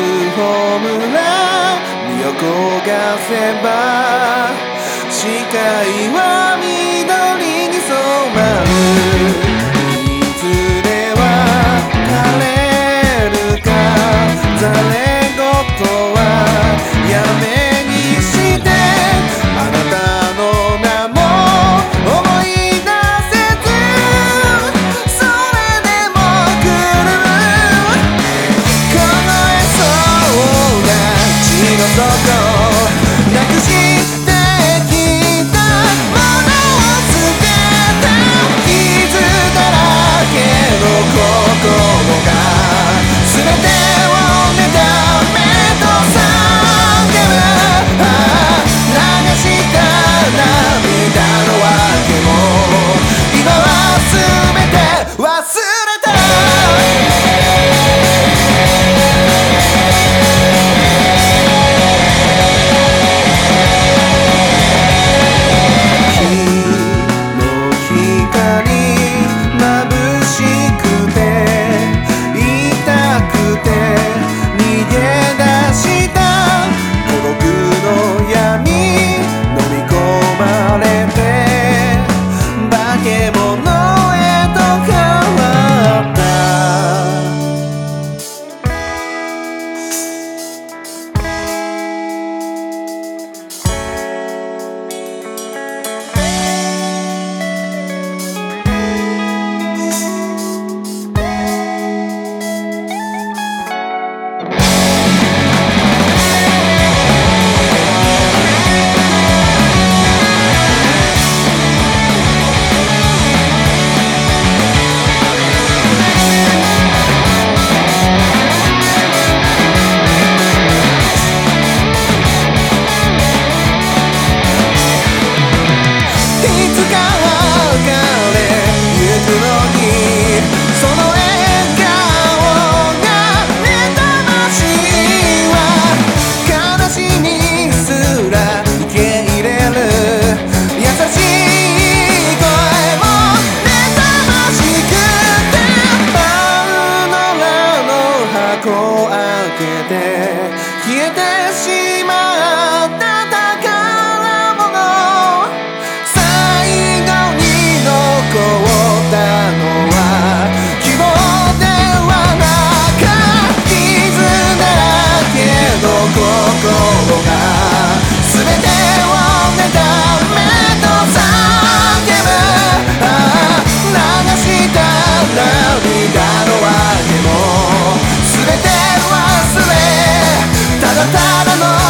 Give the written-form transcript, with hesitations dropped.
ホームラン見焦がせば視界は緑に染まるいつでは枯れるかざれ言はやめにしてあなたの名も思い出せずそれでも来る凍えそうな血の底なくしてきたものを捨てた傷だらけの心が全てを妬めと叫ぶ流した涙の訳も今は全て忘れた消えてしまった宝物最後に残ったのは希望ではなか傷だらけの心が全てを妬めと叫ぶ流した涙の訳も全てただただの